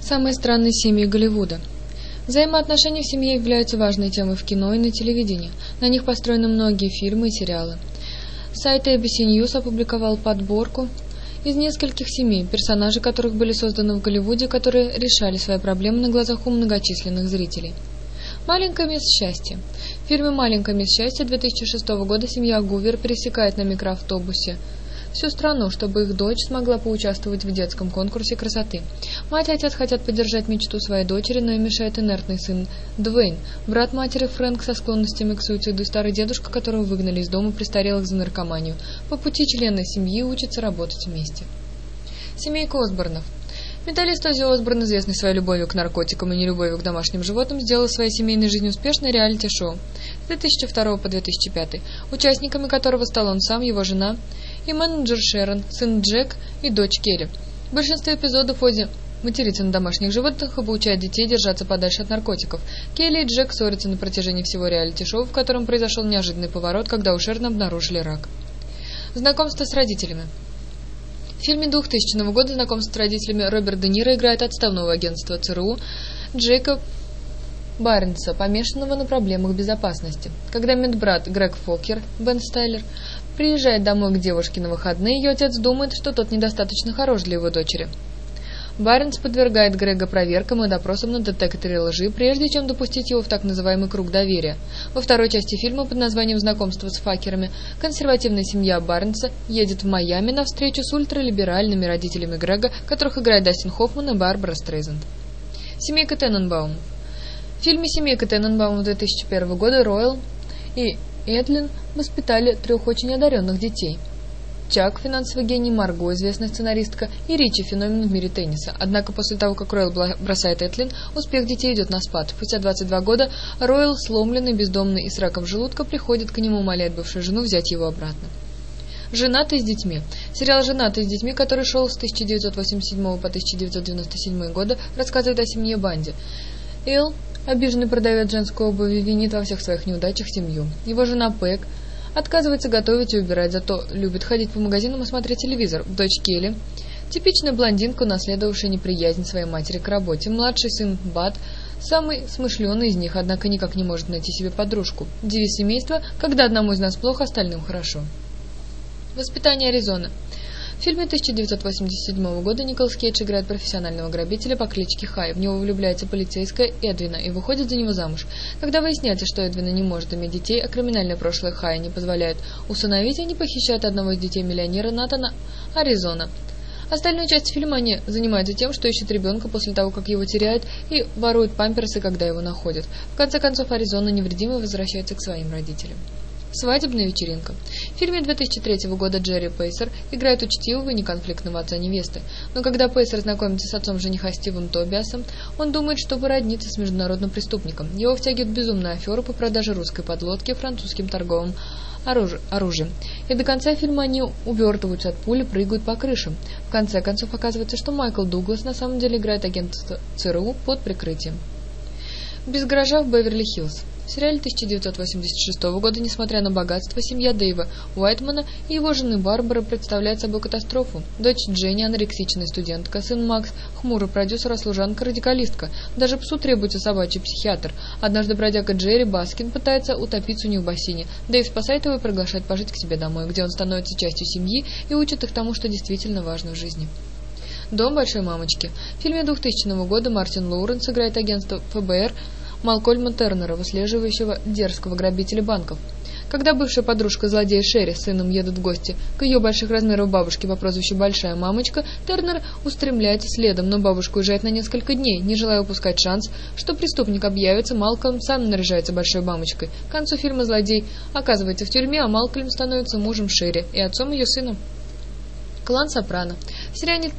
Самые странные семьи Голливуда. Взаимоотношения в семье являются важной темой в кино и на телевидении. На них построены многие фильмы и сериалы. Сайт ABC News опубликовал подборку из нескольких семей, персонажи которых были созданы в Голливуде, которые решали свои проблемы на глазах у многочисленных зрителей. «Маленькая мисс Счастье». В фильме «Маленькая мисс Счастье» 2006 года семья Гувер пересекает на микроавтобусе всю страну, чтобы их дочь смогла поучаствовать в детском конкурсе красоты. Мать и отец хотят поддержать мечту своей дочери, но им мешает инертный сын Дуэйн, брат матери Фрэнк со склонностями к суициду и старый дедушка, которого выгнали из дома престарелых за наркоманию. По пути члены семьи учатся работать вместе. Семейка Осборнов. Металлист Оззи Осборн, известный своей любовью к наркотикам и нелюбовью к домашним животным, сделал своей семейной жизнью успешное реалити-шоу с 2002 по 2005, участниками которого стал он сам, его жена и менеджер Шерон, сын Джек и дочь Келли. В большинстве эпизодов Оззи матерится на домашних животных и обучает детей держаться подальше от наркотиков. Келли и Джек ссорятся на протяжении всего реалити-шоу, в котором произошел неожиданный поворот, когда у Шерон обнаружили рак. Знакомство с родителями. В фильме 2000 года «Знакомство с родителями» Роберт Де Ниро играет отставного агентства ЦРУ Джейка Барнса, помешанного на проблемах безопасности. Когда медбрат Грег Фокер, Бен Стайлер, приезжает домой к девушке на выходные, ее отец думает, что тот недостаточно хорош для его дочери. Барнс подвергает Грега проверкам и допросам на детекторе лжи, прежде чем допустить его в так называемый круг доверия. Во второй части фильма под названием «Знакомство с факерами» консервативная семья Барнса едет в Майами на встречу с ультралиберальными родителями Грега, которых играет Дастин Хоффман и Барбара Стрейзанд. Семейка Тененбаум. В фильме «Семейка Тененбаум» 2001 года Ройл и Эдлин воспитали 3 очень одаренных детей. Чак, финансовый гений, Марго, известная сценаристка, и Ричи, феномен в мире тенниса. Однако после того, как Ройл бросает Этлин, успех детей идет на спад. Спустя 22 года Ройл, сломленный, бездомный и с раком желудка, приходит к нему, умоляет бывшую жену взять его обратно. «Женатый с детьми». Сериал «Женатый с детьми», который шел с 1987 по 1997 годы, рассказывает о семье Банди. Эл, обиженный продавец женской обуви, винит во всех своих неудачах семью. Его жена Пэг отказывается готовить и убирать, зато любит ходить по магазинам и смотреть телевизор. Дочь Келли – типичная блондинка, унаследовавшая неприязнь своей матери к работе. Младший сын Бат – самый смышленый из них, однако никак не может найти себе подружку. Девиз семейства – когда одному из нас плохо, остальным хорошо. Воспитание Аризоны. В фильме 1987 года Николас Кейдж играет профессионального грабителя по кличке Хай. В него влюбляется полицейская Эдвина и выходит за него замуж. Когда выясняется, что Эдвина не может иметь детей, а криминальное прошлое Хая не позволяет усыновить, они похищают одного из детей миллионера Натана Аризона. Остальную часть фильма они занимаются тем, что ищут ребенка после того, как его теряют, и воруют памперсы, когда его находят. В конце концов, Аризона невредимый возвращается к своим родителям. Свадебная вечеринка. В фильме 2003 года Джерри Пейсер играет учтивого и неконфликтного отца невесты. Но когда Пейсер знакомится с отцом жениха Стивом Тобиасом, он думает, что породнится с международным преступником. Его втягивает в безумную аферу по продаже русской подлодки французским торговым оружием. И до конца фильма они увертываются от пули, прыгают по крышам. В конце концов оказывается, что Майкл Дуглас на самом деле играет агента ЦРУ под прикрытием. Без гаража в Беверли-Хиллз. В сериале 1986 года, несмотря на богатство, семья Дэйва Уайтмана и его жены Барбары представляет собой катастрофу. Дочь Дженни – анорексичная студентка, сын Макс – хмурый продюсер, а служанка – радикалистка. Даже псу требуется собачий психиатр. Однажды бродяга Джерри Баскин пытается утопиться у них в бассейне. Дэйв спасает его и приглашает пожить к себе домой, где он становится частью семьи и учит их тому, что действительно важно в жизни. Дом большой мамочки. В фильме 2000 года Мартин Лоуренс играет агентство ФБР Малкольма Тернера, выслеживающего дерзкого грабителя банков. Когда бывшая подружка злодея Шерри с сыном едут в гости к ее больших размеров бабушке по прозвищу Большая Мамочка, Тернер устремляется следом, но бабушка уезжает на несколько дней. Не желая упускать шанс, что преступник объявится, Малкольм сам наряжается Большой Мамочкой. К концу фильма злодей оказывается в тюрьме, а Малкольм становится мужем Шерри и отцом ее сына. Клан Сопрано. В сериале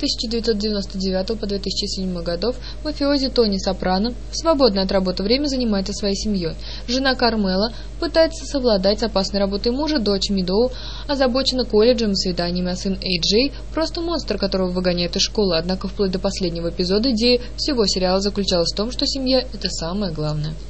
1999 по 2007 годов мафиози Тони Сопрано в свободное от работы время занимается своей семьей. Жена Кармела пытается совладать с опасной работой мужа, дочь Мидоу озабочена колледжем и свиданиями, а сын Эй-Джей просто монстр, которого выгоняют из школы. Однако вплоть до последнего эпизода идея всего сериала заключалась в том, что семья – это самое главное.